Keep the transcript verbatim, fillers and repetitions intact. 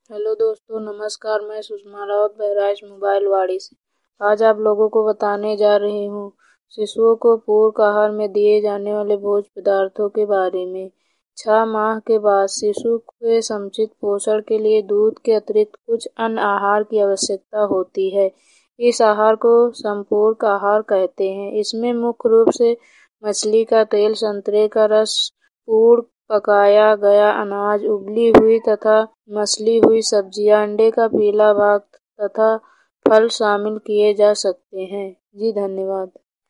Hello दोस्तों, नमस्कार। मैं सुषमा राउत बहराइच मोबाइल वाड़ी से आज आप लोगों को बताने जा रही हूँ शिशुओं को पूरक आहार में दिए जाने वाले भोज्य पदार्थों के बारे में। छह माह के बाद शिशु के समुचित पोषण के लिए दूध के अतिरिक्त कुछ अन्य आहार की आवश्यकता होती है। इस आहार को संपूरक आहार कहते हैं। इसमें मुख्य रूप से मछली का तेल, संतरे का रस, पूरक पकाया गया अनाज, उबली हुई तथा मसली हुई सब्जियां, अंडे का पीला भाग तथा फल शामिल किए जा सकते हैं। जी धन्यवाद।